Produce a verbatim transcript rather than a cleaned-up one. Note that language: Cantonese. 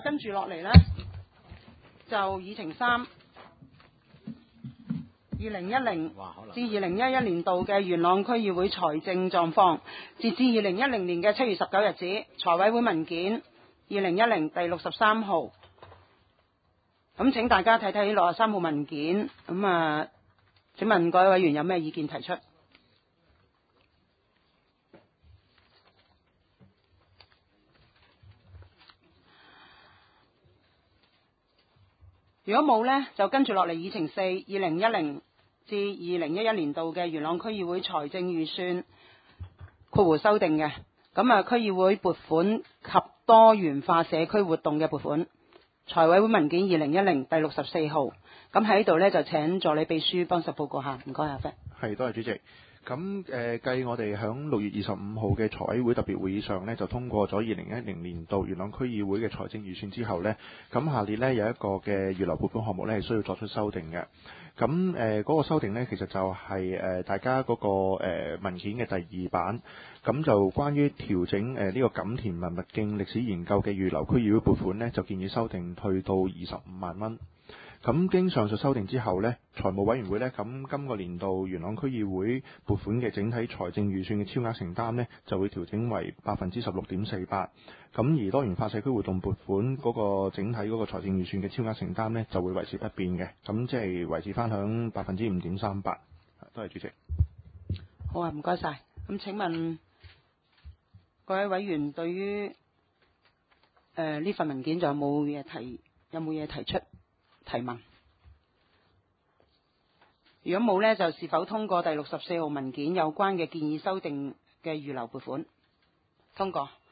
跟住落嚟呢，就議程三，二零一零至二零一一年度嘅元朗區議會財政狀況，截至二零一零年嘅七月十九日止，財委會文件二零一零第六十三號。咁請大家睇睇六十三號文件。咁啊，請問各位委員有咩意見提出？如果冇呢，就跟住落嚟議程四，二零一零至二零一一年度嘅元朗區議會財政預算括弧修訂嘅。咁啊，區議會撥款及多元化社區活動嘅撥款，財委會文件二零一零第六十四號。咁喺度呢，就請助理秘書幫手報告下，唔該阿 Fred。 係，多謝主席。咁誒，繼我哋響六月二十五號嘅財委會特別會議上呢，就通過咗二零一零年度元朗區議會嘅財政預算之後呢，咁下列呢有一個嘅預留撥款項目呢係需要作出修訂嘅。咁誒嗰個修訂呢，其實就係誒大家嗰個誒文件嘅第二版，咁就關於調整誒呢個錦田文物徑歷史研究嘅預留區議會撥款呢，就建議修訂去到二十五萬蚊。咁經上述修訂之後呢，財務委員會呢，咁今個年度元朗區議會撥款嘅整體財政預算嘅超額承擔呢，就會調整為百分之十六點四八。咁而多元化社區活動撥款嗰個整體嗰個財政預算嘅超額承擔呢，就會維持不變嘅。咁即係維持翻響百分之五點三八。多謝主席。 好啊，唔該晒。咁請問各位委員對於誒呢份文件仲有冇嘢提？有冇嘢提出？提問。如果冇呢，就是否通過第六十四號文件有關嘅建議修訂嘅預留撥款？通過。